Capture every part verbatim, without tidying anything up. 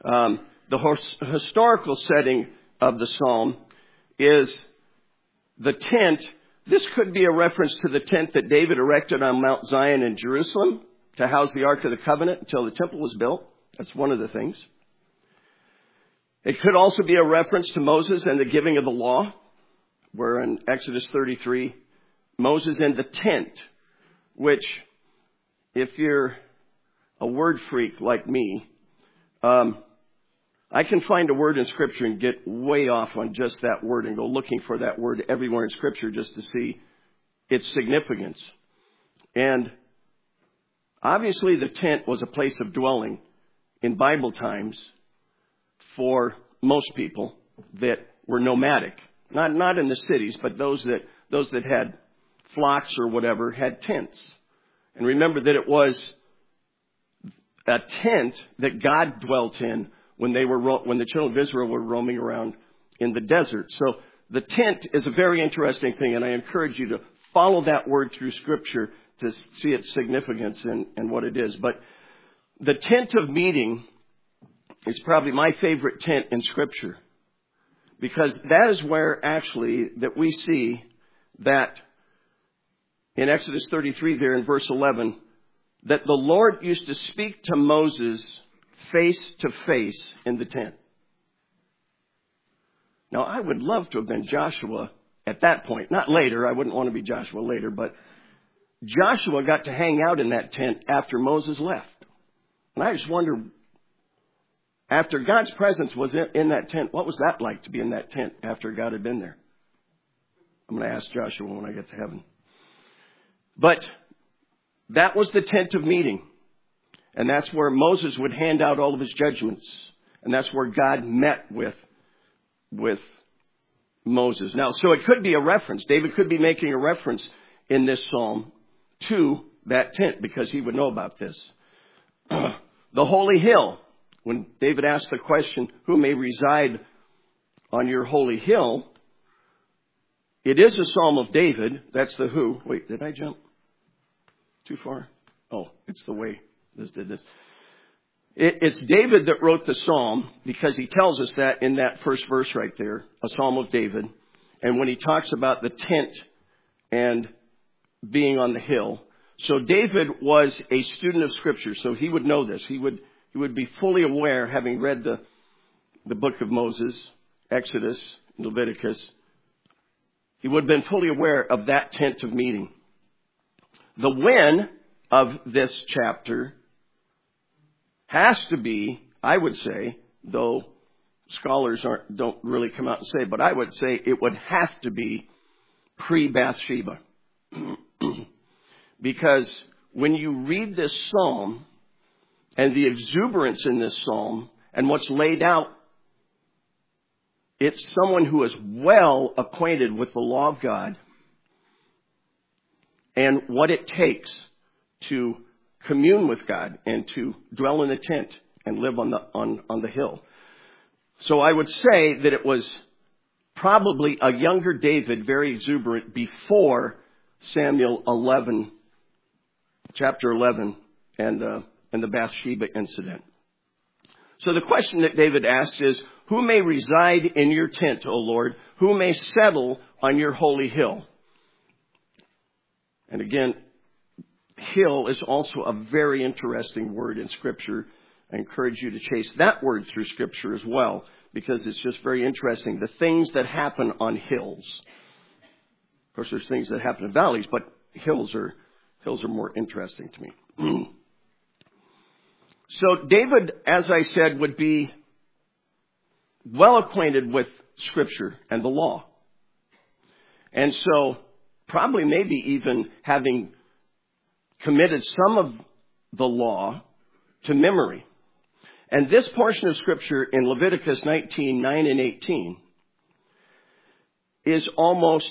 Um, the hos- historical setting of the psalm is the tent. This could be a reference to the tent that David erected on Mount Zion in Jerusalem to house the Ark of the Covenant until the temple was built. That's one of the things. It could also be a reference to Moses and the giving of the law, where in Exodus thirty-three, Moses in the tent, which, if you're a word freak like me, um, I can find a word in Scripture and get way off on just that word and go looking for that word everywhere in Scripture just to see its significance. And obviously the tent was a place of dwelling in Bible times for most people that were nomadic. Not not in the cities, but those that those that had flocks or whatever had tents. And remember that it was a tent that God dwelt in when they were when the children of Israel were roaming around in the desert. So the tent is a very interesting thing, and I encourage you to follow that word through Scripture to see its significance and, and what it is. But the tent of meeting is probably my favorite tent in Scripture, because that is where actually that we see that in Exodus thirty-three there in verse eleven, that the Lord used to speak to Moses face to face in the tent. Now, I would love to have been Joshua at that point. Not later. I wouldn't want to be Joshua later, but Joshua got to hang out in that tent after Moses left. And I just wonder, after God's presence was in, in that tent, what was that like to be in that tent after God had been there? I'm going to ask Joshua when I get to heaven. But that was the tent of meeting. And that's where Moses would hand out all of his judgments. And that's where God met with, with Moses. Now, so it could be a reference. David could be making a reference in this psalm to that tent because he would know about this. The holy hill. When David asked the question, who may reside on your holy hill? It is a psalm of David. That's the who. Wait, did I jump too far? Oh, it's the way this did this. It, it's David that wrote the psalm because he tells us that in that first verse right there, a psalm of David. And when he talks about the tent and being on the hill. So David was a student of Scripture, so he would know this. He would he would be fully aware, having read the, the book of Moses, Exodus, Leviticus. He would have been fully aware of that tent of meeting. The when of this chapter has to be, I would say, though scholars aren't, don't really come out and say, but I would say it would have to be pre-Bathsheba. Because when you read this psalm and the exuberance in this psalm and what's laid out, it's someone who is well acquainted with the law of God and what it takes to commune with God and to dwell in the tent and live on the on, on the hill. So I would say that it was probably a younger David, very exuberant, before Samuel eleven, chapter eleven, and uh, and the Bathsheba incident. So the question that David asks is, who may reside in your tent, O Lord? Who may settle on your holy hill? And again, hill is also a very interesting word in Scripture. I encourage you to chase that word through Scripture as well, because it's just very interesting. The things that happen on hills. Of course, there's things that happen in valleys, but hills are hills are more interesting to me. So David, as I said, would be well acquainted with Scripture and the law. And so probably maybe even having committed some of the law to memory. And this portion of Scripture in Leviticus nineteen, nine and eighteen is almost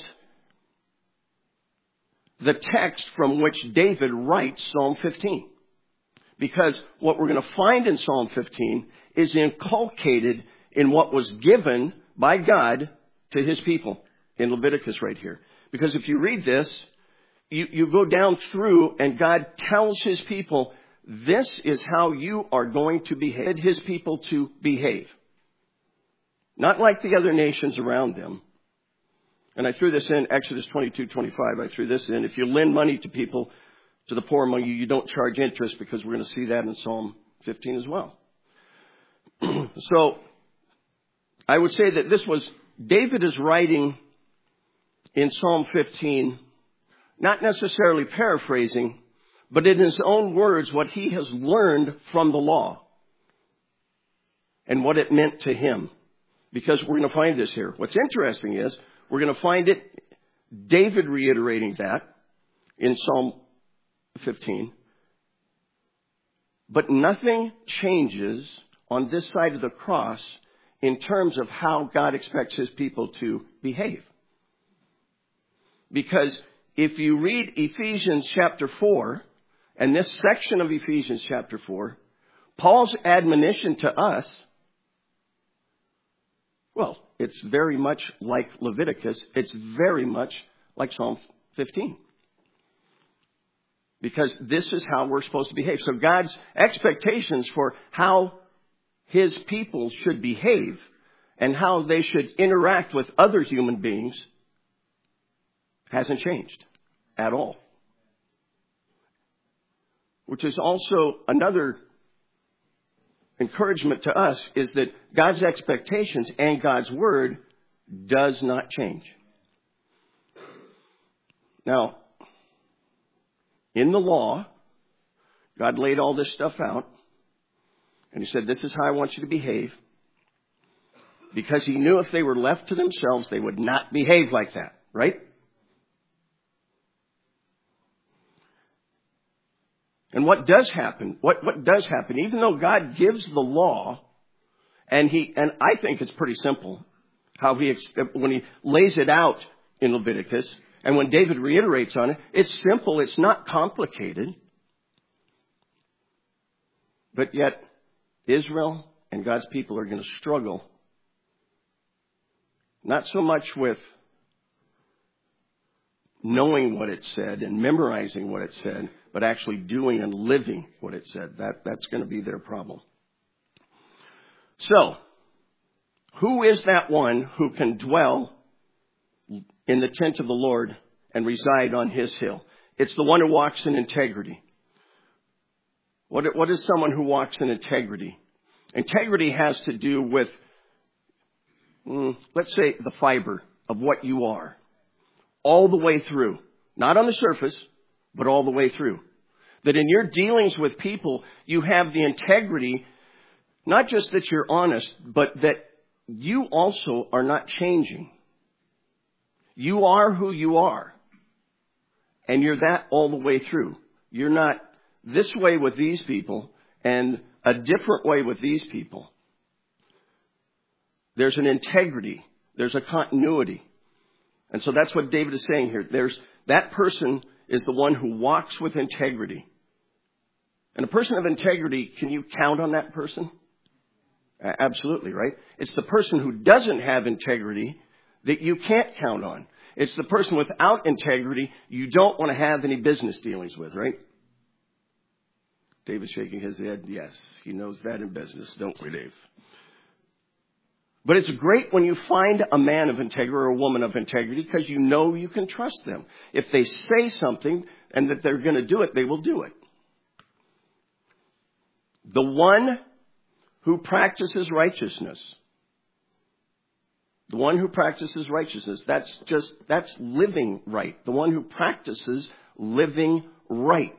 the text from which David writes Psalm fifteen. Because what we're going to find in Psalm fifteen is inculcated in what was given by God to his people in Leviticus right here. Because if you read this, you, you go down through and God tells his people this is how you are going to behave, his people to behave. Not like the other nations around them. And I threw this in, Exodus twenty-two twenty-five, I threw this in. If you lend money to people, to the poor among you, you don't charge interest, because we're going to see that in Psalm fifteen as well. So, I would say that this was, David is writing in Psalm fifteen, not necessarily paraphrasing, but in his own words, what he has learned from the law and what it meant to him. Because we're going to find this here. What's interesting is we're going to find it, David reiterating that in Psalm fifteen. But nothing changes on this side of the cross in terms of how God expects his people to behave. Because if you read Ephesians chapter four, and this section of Ephesians chapter four, Paul's admonition to us, well, it's very much like Leviticus. It's very much like Psalm fifteen. Because this is how we're supposed to behave. So God's expectations for how his people should behave and how they should interact with other human beings hasn't changed at all. Which is also another encouragement to us, is that God's expectations and God's word does not change. Now, in the law, God laid all this stuff out, and he said, this is how I want you to behave, because he knew if they were left to themselves, they would not behave like that, right? And what does happen, what, what does happen, even though God gives the law, and he, and I think it's pretty simple, how he, when he lays it out in Leviticus, and when David reiterates on it, it's simple, it's not complicated. But yet, Israel and God's people are going to struggle, not so much with knowing what it said and memorizing what it said, but actually doing and living what it said. That, that's going to be their problem. So, who is that one who can dwell in the tent of the Lord and reside on his hill? It's the one who walks in integrity. What, what is someone who walks in integrity? Integrity has to do with, mm, let's say, the fiber of what you are. All the way through. Not on the surface, but all the way through. That in your dealings with people, you have the integrity, not just that you're honest, but that you also are not changing. You are who you are. And you're that all the way through. You're not this way with these people and a different way with these people. There's an integrity. There's a continuity. And so that's what David is saying here. There's that person is the one who walks with integrity. And a person of integrity, can you count on that person? Absolutely, right? It's the person who doesn't have integrity that you can't count on. It's the person without integrity you don't want to have any business dealings with, right? David's shaking his head. Yes, he knows that in business, don't we, Dave? But it's great when you find a man of integrity or a woman of integrity, because you know you can trust them. If they say something and that they're going to do it, they will do it. The one who practices righteousness. The one who practices righteousness. That's just, that's living right. The one who practices living right.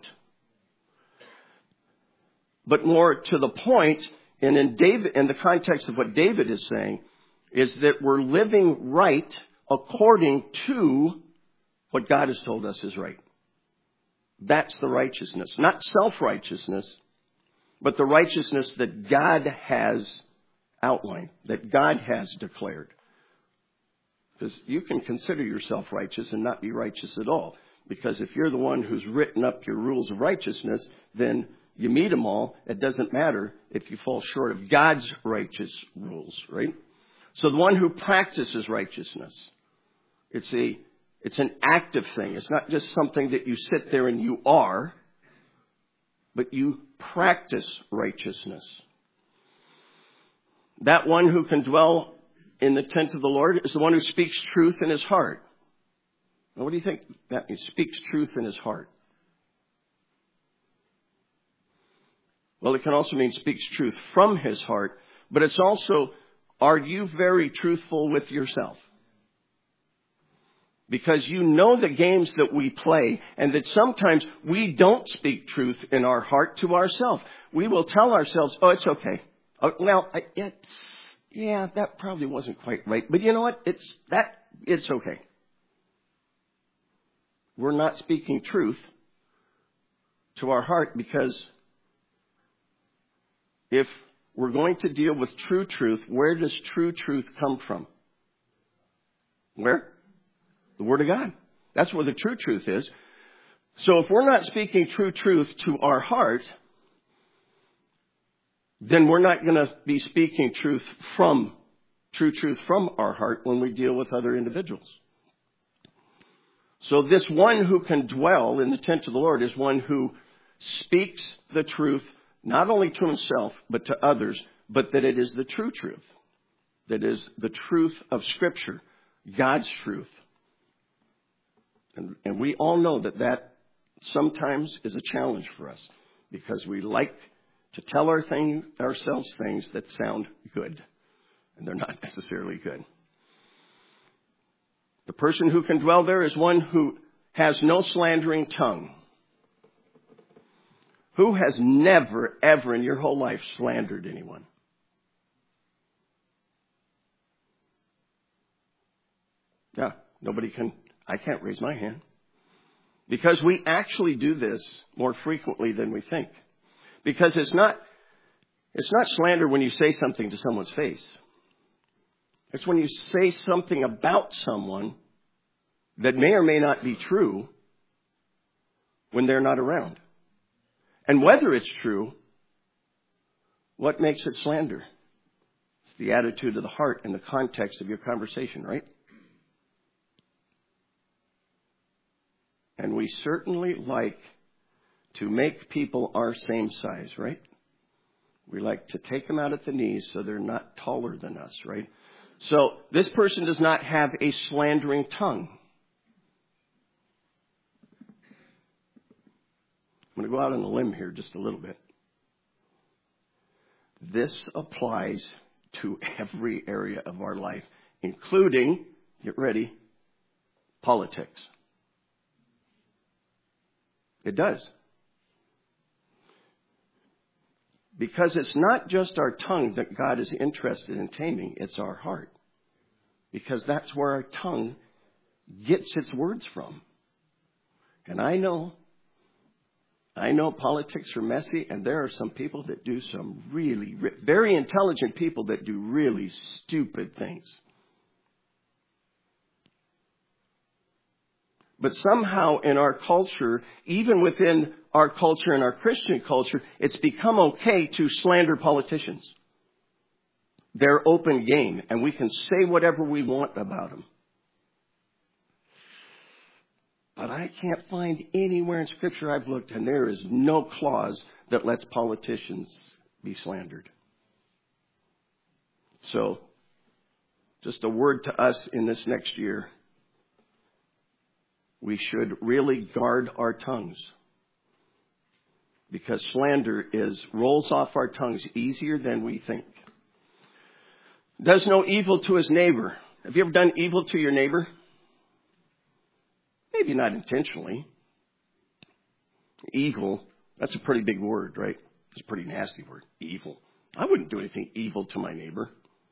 But more to the point, and in David, in the context of what David is saying, is that we're living right according to what God has told us is right. That's the righteousness. Not self-righteousness, but the righteousness that God has outlined, that God has declared. Because you can consider yourself righteous and not be righteous at all. Because if you're the one who's written up your rules of righteousness, then you meet them all. It doesn't matter if you fall short of God's righteous rules, right? So the one who practices righteousness, it's a, it's an active thing. It's not just something that you sit there and you are, but you practice righteousness. That one who can dwell in the tent of the Lord is the one who speaks truth in his heart. Now, what do you think that means? Speaks truth in his heart. Well, it can also mean speaks truth from his heart, but it's also, are you very truthful with yourself? Because you know the games that we play, and that sometimes we don't speak truth in our heart to ourselves. We will tell ourselves, oh, it's okay. Oh, well, it's, yeah, that probably wasn't quite right. But you know what? It's that, it's okay. We're not speaking truth to our heart, because if we're going to deal with true truth, where does true truth come from? Where? The Word of God. That's where the true truth is. So if we're not speaking true truth to our heart, then we're not going to be speaking truth from, true truth from our heart when we deal with other individuals. So this one who can dwell in the tent of the Lord is one who speaks the truth, not only to himself, but to others, but that it is the true truth. That is the truth of Scripture, God's truth. And, and we all know that that sometimes is a challenge for us, because we like to tell our thing, ourselves things that sound good, and they're not necessarily good. The person who can dwell there is one who has no slandering tongue. Who has never, ever in your whole life slandered anyone? Yeah, nobody can. I can't raise my hand. Because we actually do this more frequently than we think. Because it's not, it's not slander when you say something to someone's face. It's when you say something about someone that may or may not be true when they're not around. And whether it's true, what makes it slander? It's the attitude of the heart and the context of your conversation, right? And we certainly like to make people our same size, right? We like to take them out at the knees so they're not taller than us, right? So this person does not have a slandering tongue. I'm going to go out on a limb here just a little bit. This applies to every area of our life, including, get ready, politics. It does. Because it's not just our tongue that God is interested in taming, it's our heart. Because that's where our tongue gets its words from. And I know, I know politics are messy, and there are some people that do some really, very intelligent people that do really stupid things. But somehow in our culture, even within our culture and our Christian culture, it's become okay to slander politicians. They're open game, and we can say whatever we want about them. But I can't find anywhere in Scripture I've looked, and there is no clause that lets politicians be slandered. So, just a word to us in this next year. We should really guard our tongues, because slander is rolls off our tongues easier than we think. Does no evil to his neighbor. Have you ever done evil to your neighbor? Maybe not intentionally. Evil, that's a pretty big word, right? It's a pretty nasty word, evil. I wouldn't do anything evil to my neighbor.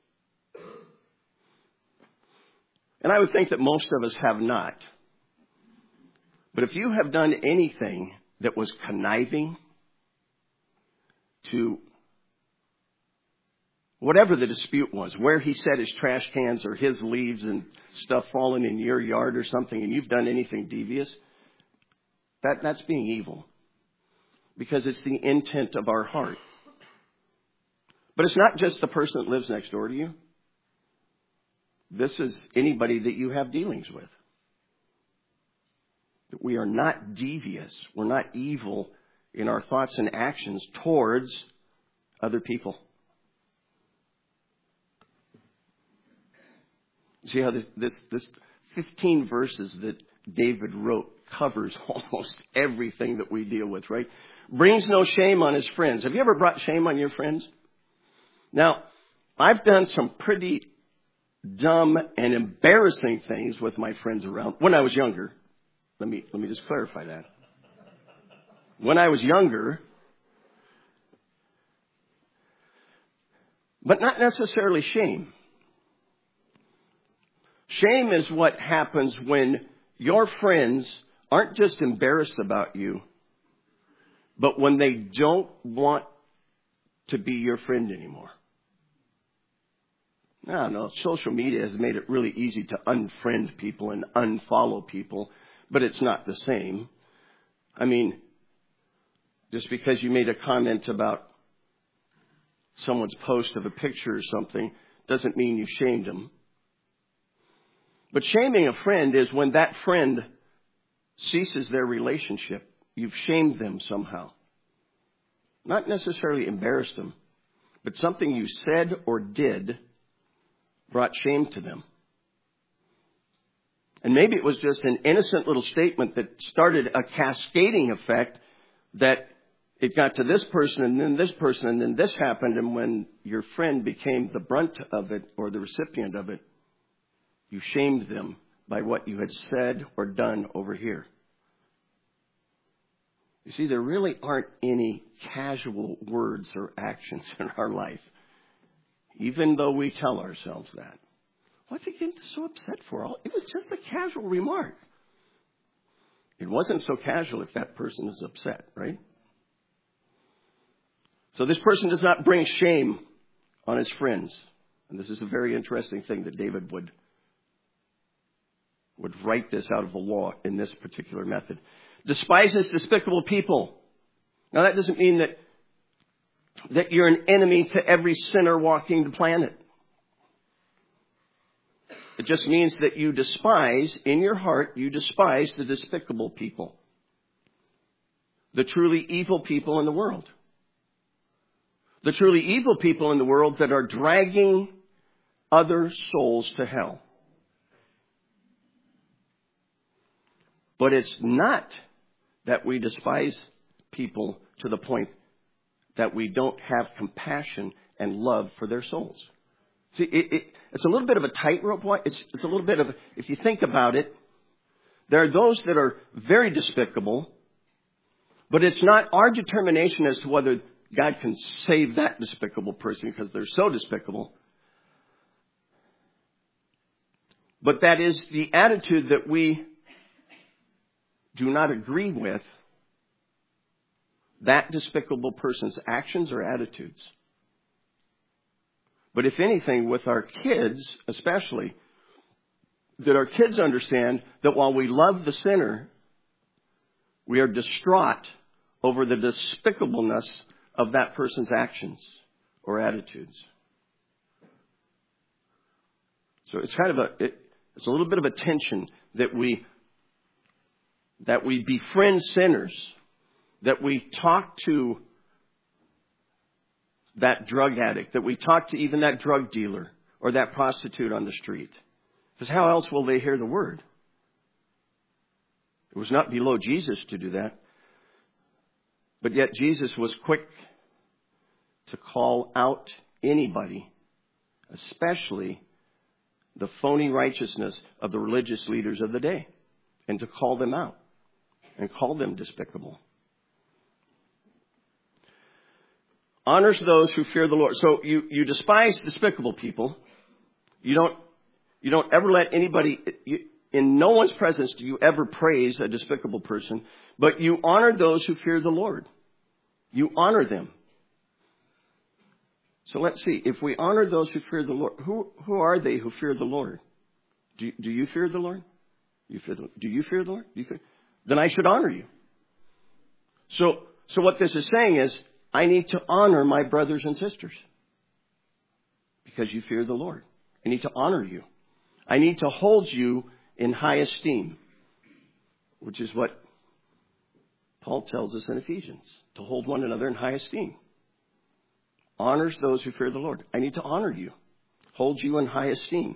And I would think that most of us have not. But if you have done anything that was conniving to whatever the dispute was, where he set his trash cans or his leaves and stuff falling in your yard or something, and you've done anything devious, that, that's being evil. Because it's the intent of our heart. But it's not just the person that lives next door to you. This is anybody that you have dealings with. That we are not devious. We're not evil in our thoughts and actions towards other people. See how this, this, this fifteen verses that David wrote covers almost everything that we deal with, right? Brings no shame on his friends. Have you ever brought shame on your friends? Now, I've done some pretty dumb and embarrassing things with my friends around when I was younger. Let me, let me just clarify that. When I was younger, but not necessarily shame. Shame is what happens when your friends aren't just embarrassed about you, but when they don't want to be your friend anymore. I don't know. Social media has made it really easy to unfriend people and unfollow people, but it's not the same. I mean, just because you made a comment about someone's post of a picture or something doesn't mean you shamed them. But shaming a friend is when that friend ceases their relationship. You've shamed them somehow. Not necessarily embarrassed them, but something you said or did brought shame to them. And maybe it was just an innocent little statement that started a cascading effect that it got to this person and then this person and then this happened. And when your friend became the brunt of it or the recipient of it, you shamed them by what you had said or done over here. You see, there really aren't any casual words or actions in our life, even though we tell ourselves that. What's he getting so upset for? It was just a casual remark. It wasn't so casual if that person is upset, right? So this person does not bring shame on his friends. And this is a very interesting thing that David would would write this out of the law in this particular method. Despises despicable people. Now that doesn't mean that, that you're an enemy to every sinner walking the planet. It just means that you despise, in your heart, you despise the despicable people. The truly evil people in the world. The truly evil people in the world that are dragging other souls to hell. But it's not that we despise people to the point that we don't have compassion and love for their souls. See, it, it, it's a little bit of a tightrope. It's, it's a little bit of, if you think about it, there are those that are very despicable, but it's not our determination as to whether God can save that despicable person because they're so despicable. But that is the attitude that we do not agree with that despicable person's actions or attitudes. But if anything, with our kids especially, that our kids understand that while we love the sinner, we are distraught over the despicableness of that person's actions or attitudes. So it's kind of a, it, it's a little bit of a tension that we that we befriend sinners, that we talk to that drug addict, that we talk to even that drug dealer or that prostitute on the street. Because how else will they hear the word? It was not below Jesus to do that. But yet Jesus was quick to call out anybody, especially the phony righteousness of the religious leaders of the day, and to call them out and call them despicable. Honors those who fear the Lord. So you, you despise despicable people. You don't, you don't ever let anybody, you, in no one's presence do you ever praise a despicable person, but you honor those who fear the Lord. You honor them. So let's see. If we honor those who fear the Lord, who, who are they who fear the Lord? Do, do you fear the Lord? You fear the, do you fear the Lord? Do you fear? Then I should honor you. So, so what this is saying is, I need to honor my brothers and sisters because you fear the Lord. I need to honor you. I need to hold you in high esteem, which is what Paul tells us in Ephesians to hold one another in high esteem. Honors those who fear the Lord. I need to honor you. Hold you in high esteem.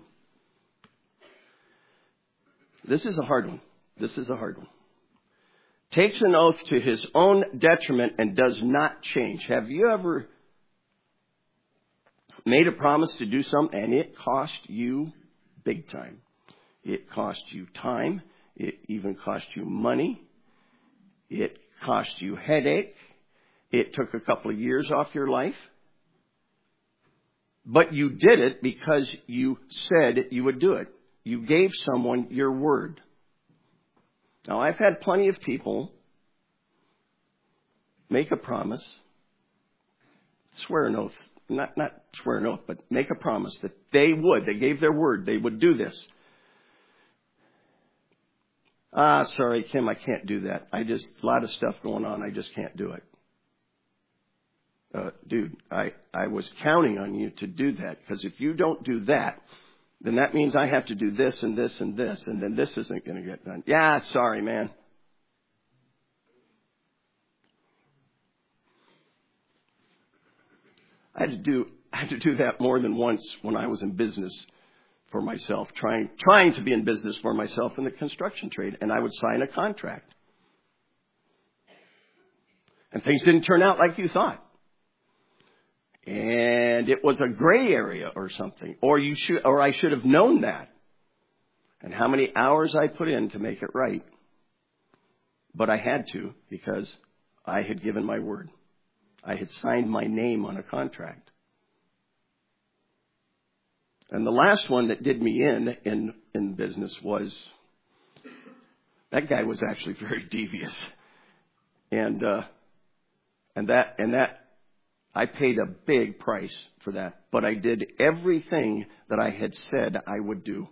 This is a hard one. This is a hard one. Takes an oath to his own detriment and does not change. Have you ever made a promise to do something and it cost you big time? It cost you time. It even cost you money. It cost you headache. It took a couple of years off your life. But you did it because you said you would do it. You gave someone your word. Now, I've had plenty of people make a promise, swear an oath, not, not swear an oath, but make a promise that they would, they gave their word, they would do this. Ah, sorry, Kim, I can't do that. I just, a lot of stuff going on, I just can't do it. Uh, dude, I, I was counting on you to do that, because if you don't do that, then that means I have to do this and this and this, and then this isn't going to get done. Yeah, sorry, man. I had to do I had to do that more than once when I was in business for myself, trying trying to be in business for myself in the construction trade, and I would sign a contract. And things didn't turn out like you thought. And it was a gray area or something, or you should, or I should have known that. And how many hours I put in to make it right. But I had to, because I had given my word. I had signed my name on a contract. And the last one that did me in, in, in business was, that guy was actually very devious. And, uh, and that, and that, I paid a big price for that, but I did everything that I had said I would do.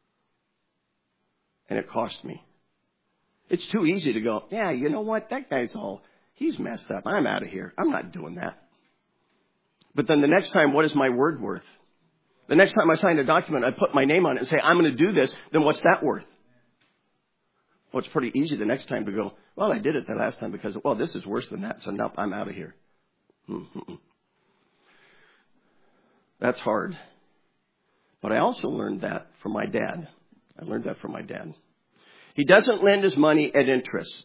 And it cost me. It's too easy to go, yeah, you know what? That guy's all, he's messed up. I'm out of here. I'm not doing that. But then the next time, what is my word worth? The next time I sign a document, I put my name on it and say, I'm going to do this, then what's that worth? Well, it's pretty easy the next time to go, well, I did it the last time because, well, this is worse than that, so nope, I'm out of here. Mm-hmm. That's hard. But I also learned that from my dad. I learned that from my dad. He doesn't lend his money at interest.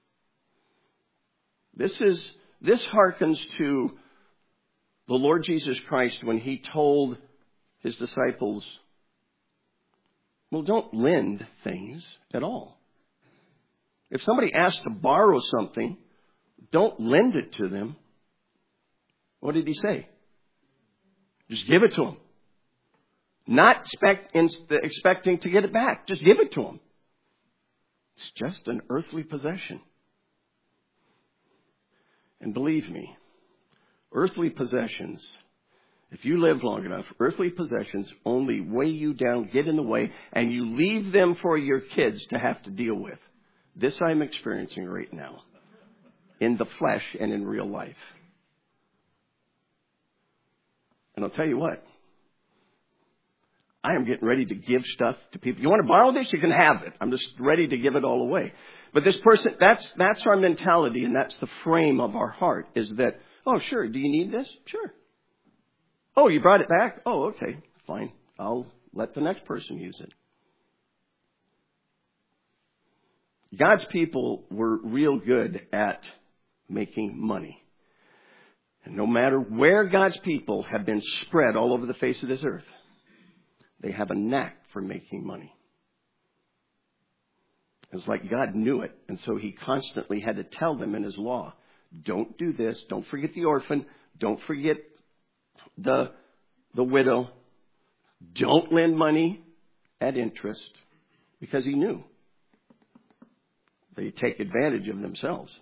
This is, this harkens to the Lord Jesus Christ when he told his disciples, well, don't lend things at all. If somebody asks to borrow something, don't lend it to them. What did he say? Just give it to them. Not expect, expecting to get it back. Just give it to them. It's just an earthly possession. And believe me, earthly possessions, if you live long enough, earthly possessions only weigh you down, get in the way, and you leave them for your kids to have to deal with. This I'm experiencing right now, in the flesh and in real life. And I'll tell you what, I am getting ready to give stuff to people. You want to borrow this? You can have it. I'm just ready to give it all away. But this person, that's, that's our mentality, and that's the frame of our heart, is that, oh, sure, do you need this? Sure. Oh, you brought it back? Oh, okay, fine. I'll let the next person use it. God's people were real good at making money. And no matter where God's people have been spread all over the face of this earth, they have a knack for making money. It's like God knew it, and so he constantly had to tell them in his law, don't do this, don't forget the orphan, don't forget the, the widow, don't lend money at interest, because he knew they take advantage of themselves.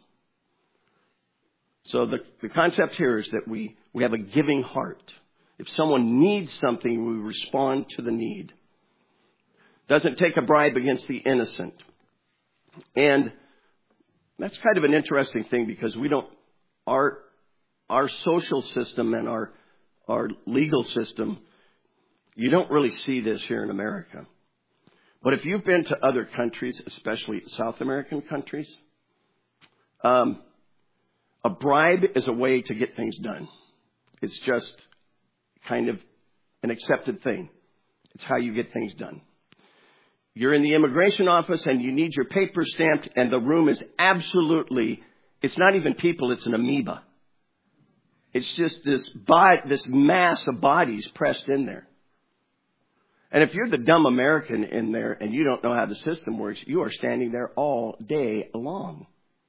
So the, the concept here is that we, we have a giving heart. If someone needs something, we respond to the need. Doesn't take a bribe against the innocent. And that's kind of an interesting thing because we don't, our, our social system and our, our legal system, you don't really see this here in America. But if you've been to other countries, especially South American countries, Um, a bribe is a way to get things done. It's just kind of an accepted thing. It's how you get things done. You're in the immigration office and you need your papers stamped, and the room is absolutely, it's not even people, it's an amoeba. It's just this body, this mass of bodies pressed in there. And if you're the dumb American in there and you don't know how the system works, you are standing there all day long.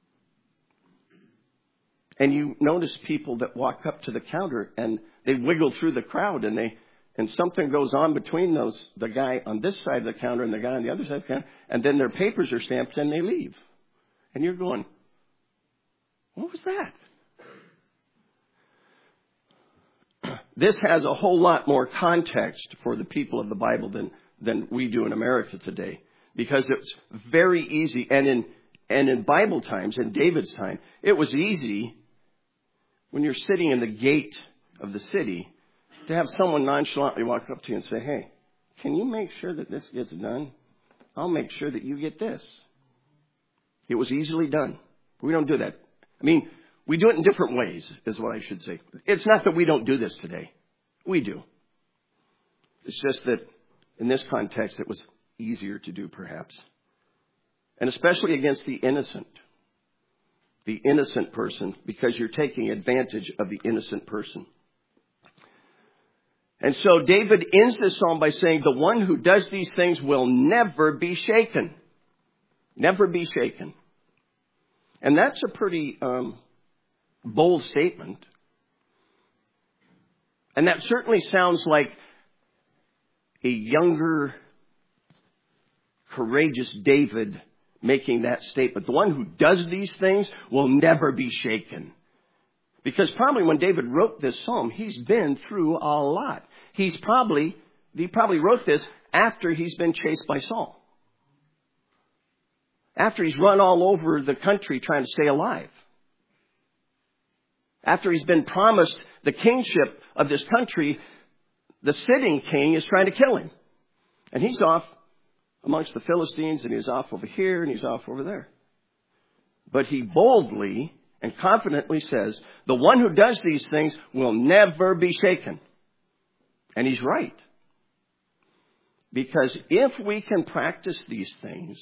And you notice people that walk up to the counter and they wiggle through the crowd, and they and something goes on between those, the guy on this side of the counter and the guy on the other side of the counter, and then their papers are stamped and they leave. And you're going, what was that? This has a whole lot more context for the people of the Bible than, than we do in America today. Because it's very easy. And in, and in Bible times, in David's time, it was easy when you're sitting in the gate of the city to have someone nonchalantly walk up to you and say, hey, can you make sure that this gets done? I'll make sure that you get this. It was easily done. We don't do that. I mean, we do it in different ways, is what I should say. It's not that we don't do this today. We do. It's just that in this context, it was easier to do, perhaps. And especially against the innocent. The innocent person, because you're taking advantage of the innocent person. And so David ends this psalm by saying, the one who does these things will never be shaken. Never be shaken. And that's a pretty um, bold statement. And that certainly sounds like a younger, courageous David making that statement. The one who does these things will never be shaken. Because probably when David wrote this psalm, he's been through a lot. He's probably, he probably wrote this after he's been chased by Saul. After he's run all over the country trying to stay alive. After he's been promised the kingship of this country, the sitting king is trying to kill him. And he's off amongst the Philistines, and he's off over here, and he's off over there. But he boldly and confidently says, the one who does these things will never be shaken. And he's right. Because if we can practice these things,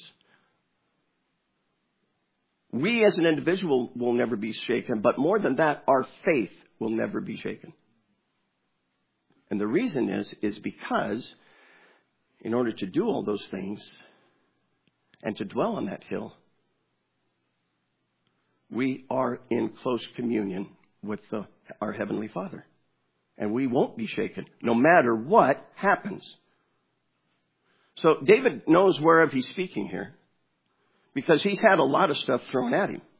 we as an individual will never be shaken. But more than that, our faith will never be shaken. And the reason is, is because in order to do all those things and to dwell on that hill, we are in close communion with the, our Heavenly Father. And we won't be shaken, no matter what happens. So David knows whereof he's speaking here, because he's had a lot of stuff thrown at him.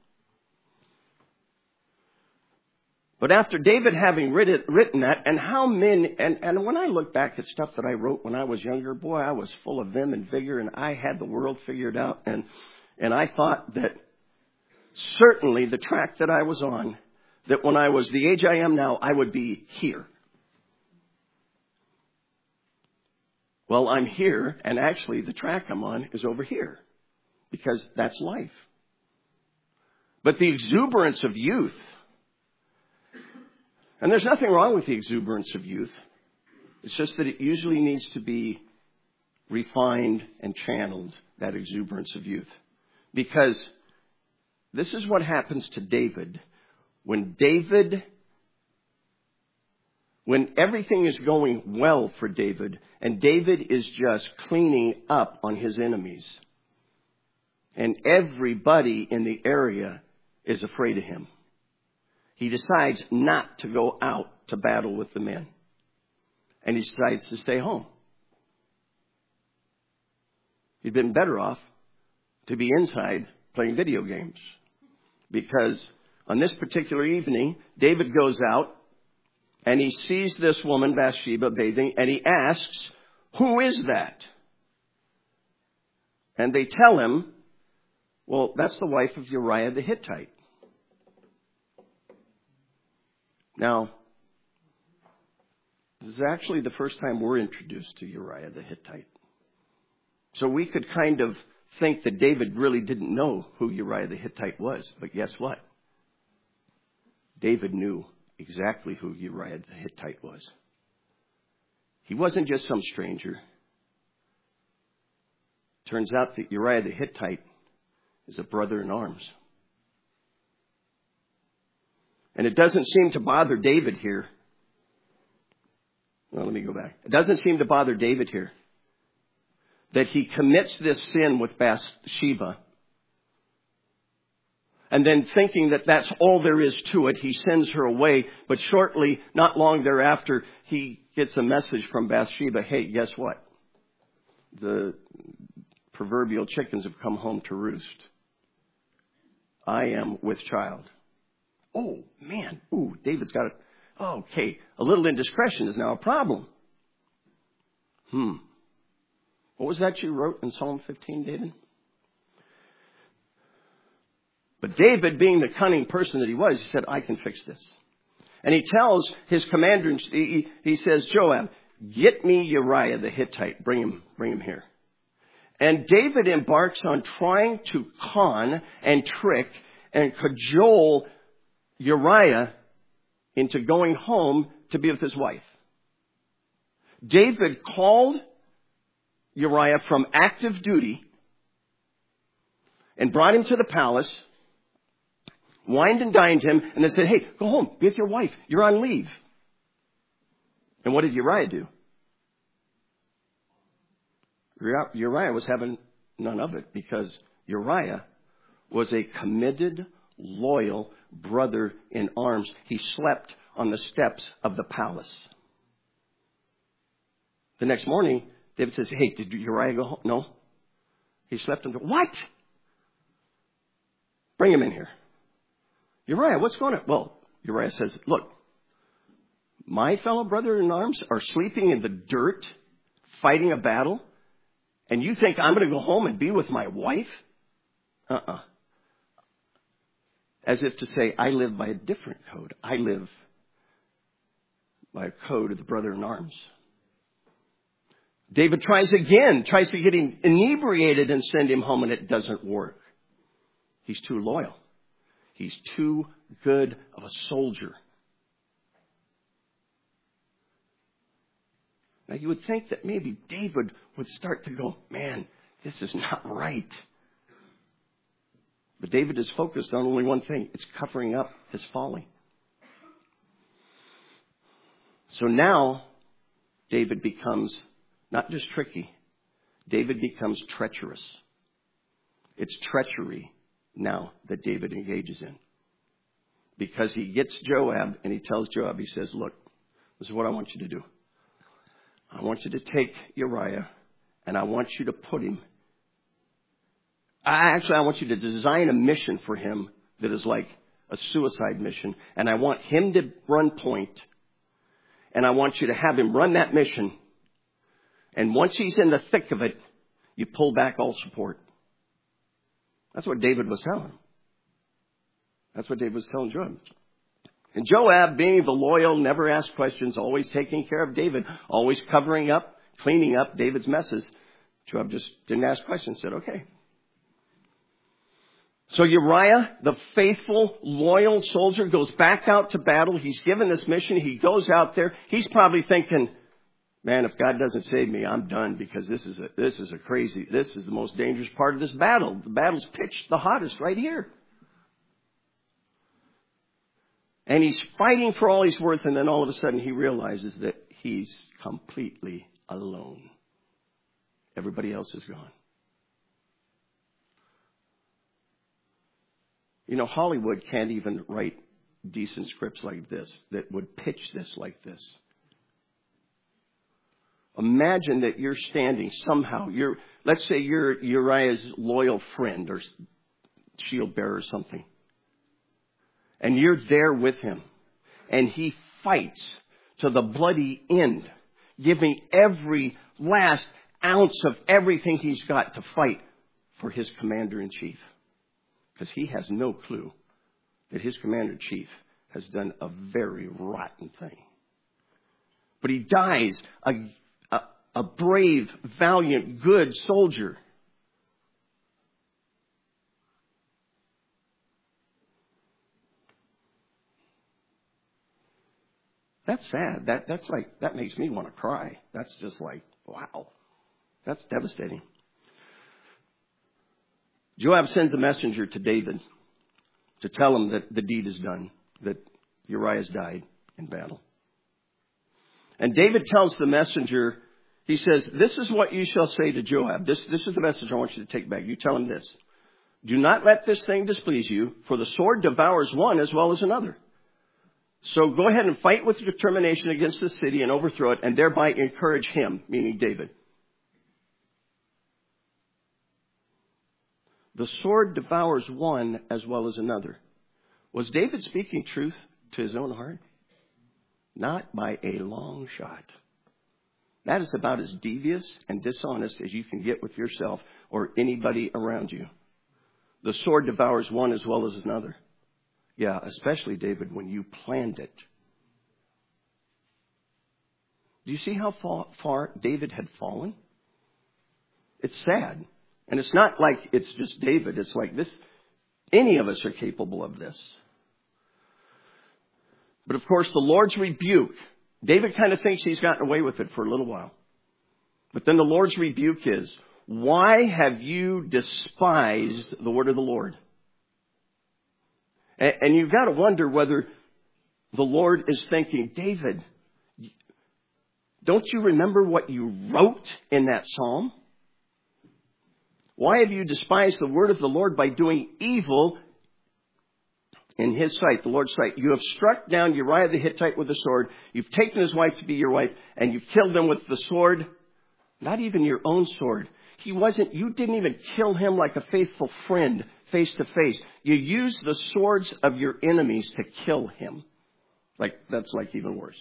But after David having written, written that, and how many, and, and when I look back at stuff that I wrote when I was younger, boy, I was full of vim and vigor, and I had the world figured out, and and I thought that certainly the track that I was on, that when I was the age I am now, I would be here. Well, I'm here, and actually the track I'm on is over here, because that's life. But the exuberance of youth, and there's nothing wrong with the exuberance of youth. It's just that it usually needs to be refined and channeled, that exuberance of youth. Because this is what happens to David. When David, when everything is going well for David, and David is just cleaning up on his enemies, and everybody in the area is afraid of him, he decides not to go out to battle with the men. And he decides to stay home. He'd been better off to be inside playing video games. Because on this particular evening, David goes out and he sees this woman, Bathsheba, bathing, and he asks, who is that? And they tell him, well, that's the wife of Uriah the Hittite. Now, this is actually the first time we're introduced to Uriah the Hittite. So we could kind of think that David really didn't know who Uriah the Hittite was. But guess what? David knew exactly who Uriah the Hittite was. He wasn't just some stranger. Turns out that Uriah the Hittite is a brother in arms. And it doesn't seem to bother David here. Well, let me go back. It doesn't seem to bother David here that he commits this sin with Bathsheba. And then thinking that that's all there is to it, he sends her away. But shortly, not long thereafter, he gets a message from Bathsheba. Hey, guess what? The proverbial chickens have come home to roost. I am with child. Oh, man. Ooh, David's got it. Oh, okay. A little indiscretion is now a problem. Hmm. What was that you wrote in Psalm fifteen, David? But David, being the cunning person that he was, he said, I can fix this. And he tells his commander, he, he says, Joab, get me Uriah the Hittite. Bring him, bring him here. And David embarks on trying to con and trick and cajole Uriah into going home to be with his wife. David called Uriah from active duty and brought him to the palace, wined and dined him, and then said, hey, go home, be with your wife. You're on leave. And what did Uriah do? Uriah was having none of it because Uriah was a committed, loyal brother in arms. He slept on the steps of the palace. The next morning, David says, hey, did Uriah go home? No. He slept on the... What? Bring him in here. Uriah, what's going on? Well, Uriah says, look, my fellow brother in arms are sleeping in the dirt, fighting a battle, and you think I'm going to go home and be with my wife? Uh-uh. As if to say, I live by a different code. I live by a code of the brother in arms. David tries again, tries to get him inebriated and send him home, and it doesn't work. He's too loyal. He's too good of a soldier. Now, you would think that maybe David would start to go, man, this is not right. But David is focused on only one thing. It's covering up his folly. So now, David becomes not just tricky. David becomes treacherous. It's treachery now that David engages in. Because he gets Joab and he tells Joab, he says, look, this is what I want you to do. I want you to take Uriah and I want you to put him. I, actually, I want you to design a mission for him that is like a suicide mission. And I want him to run point. And I want you to have him run that mission. And once he's in the thick of it, you pull back all support. That's what David was telling. That's what David was telling Joab. And Joab, being the loyal, never asked questions, always taking care of David, always covering up, cleaning up David's messes. Joab just didn't ask questions, said, okay. So Uriah, the faithful, loyal soldier, goes back out to battle. He's given this mission. He goes out there. He's probably thinking, man, if God doesn't save me, I'm done because this is a, this is a crazy, this is the most dangerous part of this battle. The battle's pitched the hottest right here. And he's fighting for all he's worth, and then all of a sudden he realizes that he's completely alone. Everybody else is gone. You know, Hollywood can't even write decent scripts like this that would pitch this like this. Imagine that you're standing somehow. You're, let's say you're Uriah's loyal friend or shield bearer or something. And you're there with him. And he fights to the bloody end, giving every last ounce of everything he's got to fight for his commander-in-chief. Because he has no clue that his commander-in-chief has done a very rotten thing. But he dies a, a, a brave, valiant, good soldier. That's sad. That, that's like, that makes me want to cry. That's just like, wow. That's devastating. Joab sends a messenger to David to tell him that the deed is done, that Uriah's died in battle. And David tells the messenger, he says, this is what you shall say to Joab. This, this is the message I want you to take back. You tell him this. Do not let this thing displease you, for the sword devours one as well as another. So go ahead and fight with determination against the city and overthrow it, and thereby encourage him, meaning David. The sword devours one as well as another. Was David speaking truth to his own heart? Not by a long shot. That is about as devious and dishonest as you can get with yourself or anybody around you. The sword devours one as well as another. Yeah, especially, David, when you planned it. Do you see how far David had fallen? It's sad. And it's not like it's just David. It's like this. Any of us are capable of this. But of course, the Lord's rebuke. David kind of thinks he's gotten away with it for a little while. But then the Lord's rebuke is, why have you despised the word of the Lord? And, and you've got to wonder whether the Lord is thinking, David, don't you remember what you wrote in that psalm? Why have you despised the word of the Lord by doing evil in his sight, the Lord's sight? You have struck down Uriah the Hittite with the sword. You've taken his wife to be your wife, and you've killed him with the sword. Not even your own sword. He wasn't, you didn't even kill him like a faithful friend, face to face. You used the swords of your enemies to kill him. Like, that's like even worse.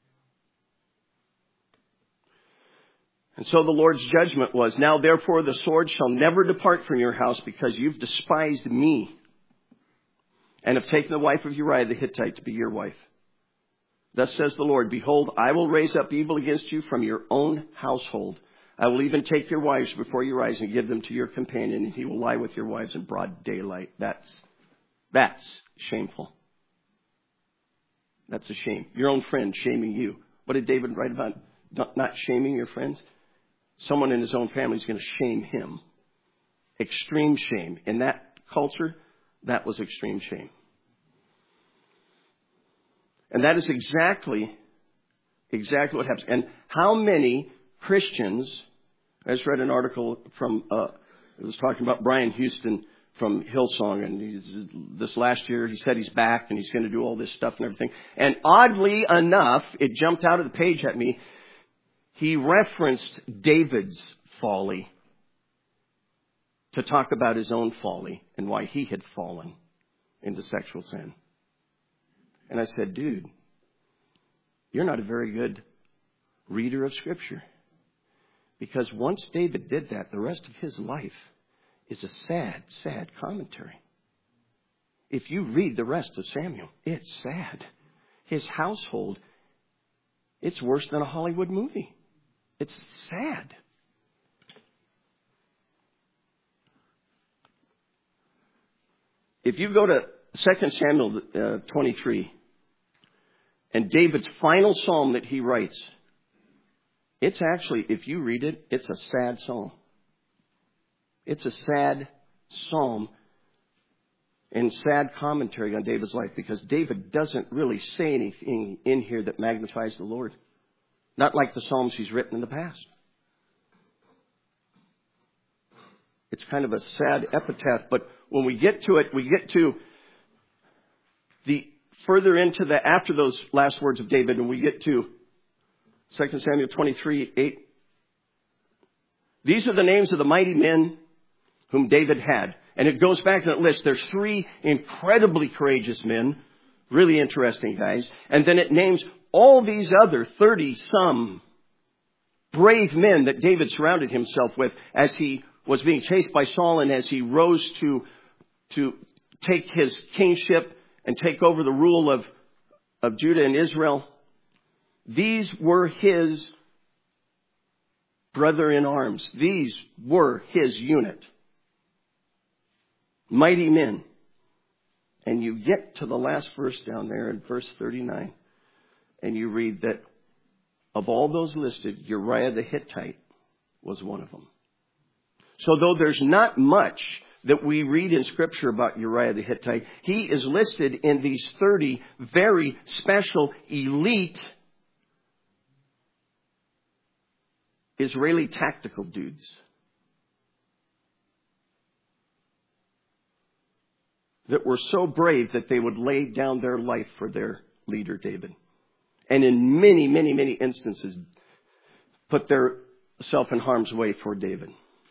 And so the Lord's judgment was, now therefore the sword shall never depart from your house, because you've despised me and have taken the wife of Uriah the Hittite to be your wife. Thus says the Lord, behold, I will raise up evil against you from your own household. I will even take your wives before your eyes and give them to your companion, and he will lie with your wives in broad daylight. That's, that's shameful. That's a shame. Your own friend shaming you. What did David write about not, not shaming your friends? Someone in his own family is going to shame him. Extreme shame. In that culture, that was extreme shame. And that is exactly, exactly what happens. And how many Christians, I just read an article from, uh, it was talking about Brian Houston from Hillsong, and he's, this last year he said he's back and he's going to do all this stuff and everything. And oddly enough, it jumped out of the page at me. He referenced David's folly to talk about his own folly and why he had fallen into sexual sin. And I said, dude, you're not a very good reader of Scripture. Because once David did that, the rest of his life is a sad, sad commentary. If you read the rest of Samuel, it's sad. His household, it's worse than a Hollywood movie. It's sad. If you go to Second Samuel uh, twenty-three, and David's final psalm that he writes, it's actually, if you read it, it's a sad psalm. It's a sad psalm and sad commentary on David's life, because David doesn't really say anything in here that magnifies the Lord. Not like the psalms he's written in the past. It's kind of a sad epitaph, but when we get to it, we get to the further into the, after those last words of David, and we get to Second Samuel twenty-three, eight. These are the names of the mighty men whom David had. And it goes back to that list. There's three incredibly courageous men. Really interesting guys. And then it names all these other thirty-some brave men that David surrounded himself with as he was being chased by Saul and as he rose to, to take his kingship and take over the rule of, of Judah and Israel. These were his brother in arms. These were his unit. Mighty men. And you get to the last verse down there in verse thirty-nine. and you read that of all those listed, Uriah the Hittite was one of them. So though there's not much that we read in Scripture about Uriah the Hittite, he is listed in these thirty very special, elite Israeli tactical dudes. That were so brave that they would lay down their life for their leader, David. And in many, many, many instances, put their self in harm's way for David.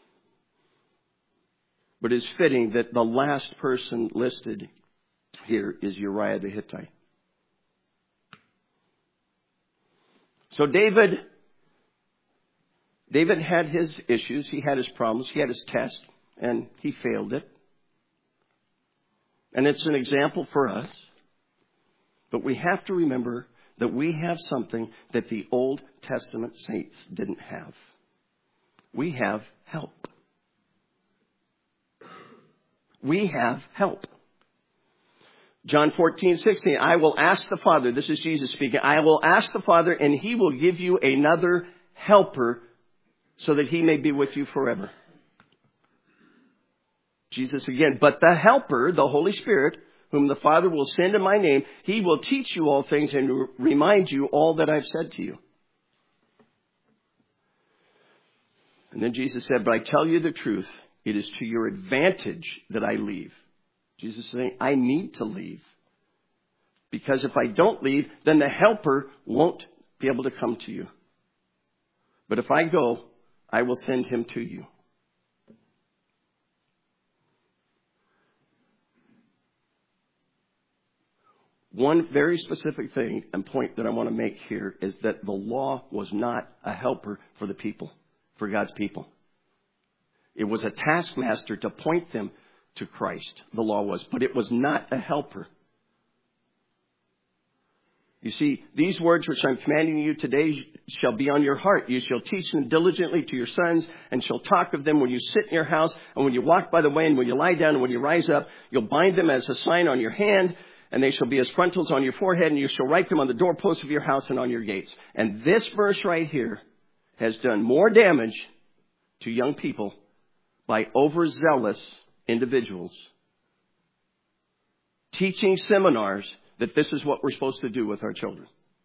But it's fitting that the last person listed here is Uriah the Hittite. So David, David had his issues, he had his problems, he had his test, and he failed it. And it's an example for us. But we have to remember that we have something that the Old Testament saints didn't have. We have help. We have help. John fourteen, sixteen, I will ask the Father, this is Jesus speaking, I will ask the Father and he will give you another helper so that he may be with you forever. Jesus again, but the helper, the Holy Spirit, whom the Father will send in my name, he will teach you all things and remind you all that I've said to you. And then Jesus said, but I tell you the truth, it is to your advantage that I leave. Jesus is saying, I need to leave. Because if I don't leave, then the helper won't be able to come to you. But if I go, I will send him to you. One very specific thing and point that I want to make here is that the law was not a helper for the people, for God's people. It was a taskmaster to point them to Christ, the law was, but it was not a helper. You see, these words which I'm commanding you today shall be on your heart. You shall teach them diligently to your sons and shall talk of them when you sit in your house and when you walk by the way and when you lie down and when you rise up. You'll bind them as a sign on your hand. And they shall be as frontals on your forehead, and you shall write them on the doorposts of your house and on your gates. And this verse right here has done more damage to young people by overzealous individuals teaching seminars that this is what we're supposed to do with our children.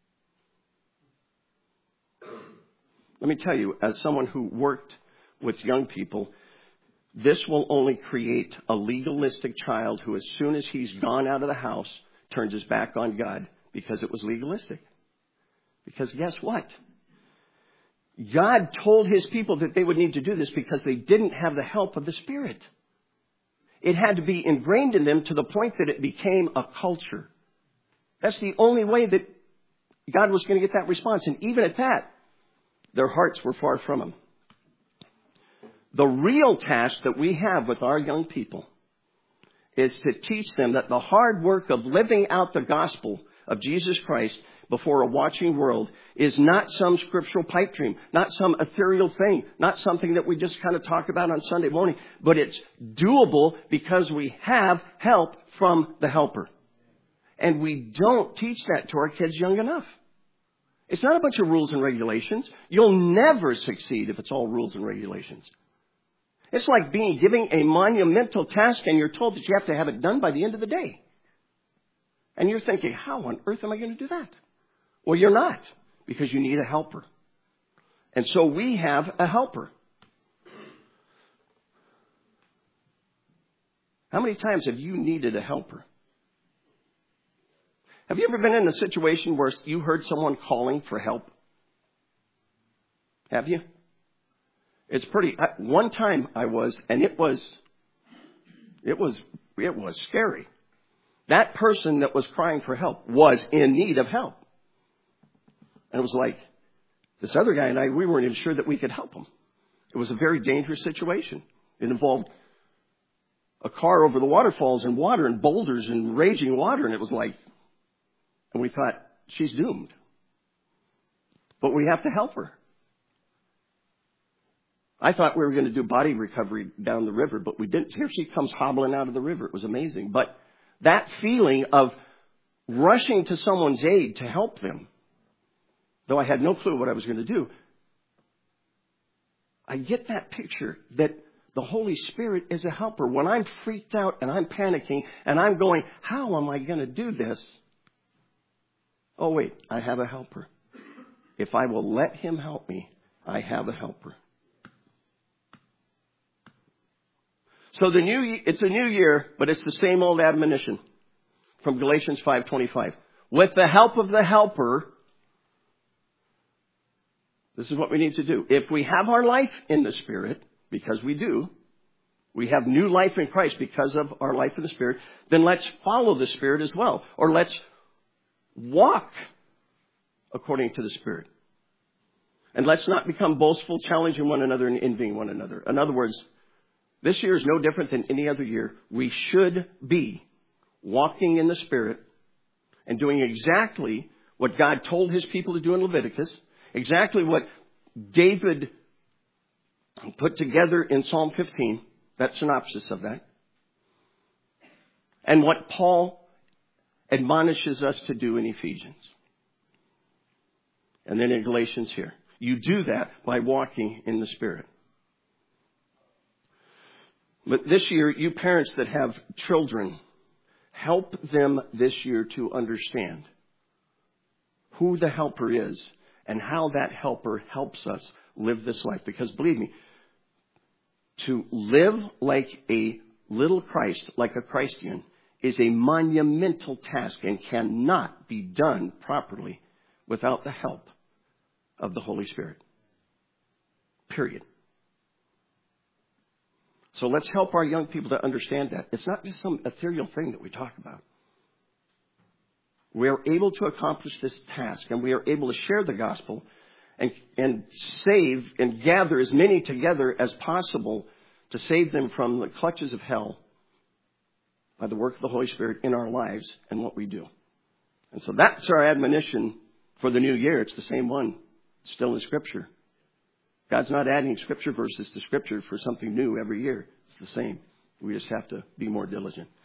Let me tell you, as someone who worked with young people, this will only create a legalistic child who, as soon as he's gone out of the house, turns his back on God because it was legalistic. Because guess what? God told his people that they would need to do this because they didn't have the help of the Spirit. It had to be ingrained in them to the point that it became a culture. That's the only way that God was going to get that response. And even at that, their hearts were far from him. The real task that we have with our young people is to teach them that the hard work of living out the gospel of Jesus Christ before a watching world is not some scriptural pipe dream, not some ethereal thing, not something that we just kind of talk about on Sunday morning, but it's doable because we have help from the helper. And we don't teach that to our kids young enough. It's not a bunch of rules and regulations. You'll never succeed if it's all rules and regulations. It's like being giving a monumental task and you're told that you have to have it done by the end of the day. And you're thinking, how on earth am I going to do that? Well, you're not, because you need a helper. And so we have a helper. How many times have you needed a helper? Have you ever been in a situation where you heard someone calling for help? Have you? It's pretty, one time I was, and it was, it was, it was scary. That person that was crying for help was in need of help. And it was like, this other guy and I, we weren't even sure that we could help him. It was a very dangerous situation. It involved a car over the waterfalls and water and boulders and raging water. And it was like, and we thought, she's doomed. But we have to help her. I thought we were going to do body recovery down the river, but we didn't. Here she comes hobbling out of the river. It was amazing. But that feeling of rushing to someone's aid to help them though I had no clue what I was going to do, I get that picture that the Holy Spirit is a helper. When I'm freaked out and I'm panicking and I'm going, how am I going to do this? Oh, wait, I have a helper. If I will let him help me, I have a helper. So the new, it's a new year, but it's the same old admonition from Galatians five twenty-five. With the help of the helper, this is what we need to do. If we have our life in the Spirit, because we do, we have new life in Christ because of our life in the Spirit, then let's follow the Spirit as well. Or let's walk according to the Spirit. And let's not become boastful, challenging one another and envying one another. In other words, this year is no different than any other year. We should be walking in the Spirit and doing exactly what God told his people to do in Leviticus, exactly what David put together in Psalm fifteen, that synopsis of that, and what Paul admonishes us to do in Ephesians. And then in Galatians here. You do that by walking in the Spirit. But this year, you parents that have children, help them this year to understand who the helper is and how that helper helps us live this life. Because believe me, to live like a little Christ, like a Christian, is a monumental task and cannot be done properly without the help of the Holy Spirit. Period. So let's help our young people to understand that. It's not just some ethereal thing that we talk about. We are able to accomplish this task, and we are able to share the gospel and, and save and gather as many together as possible to save them from the clutches of hell by the work of the Holy Spirit in our lives and what we do. And so that's our admonition for the new year. It's the same one, still in Scripture. God's not adding Scripture verses to Scripture for something new every year. It's the same. We just have to be more diligent.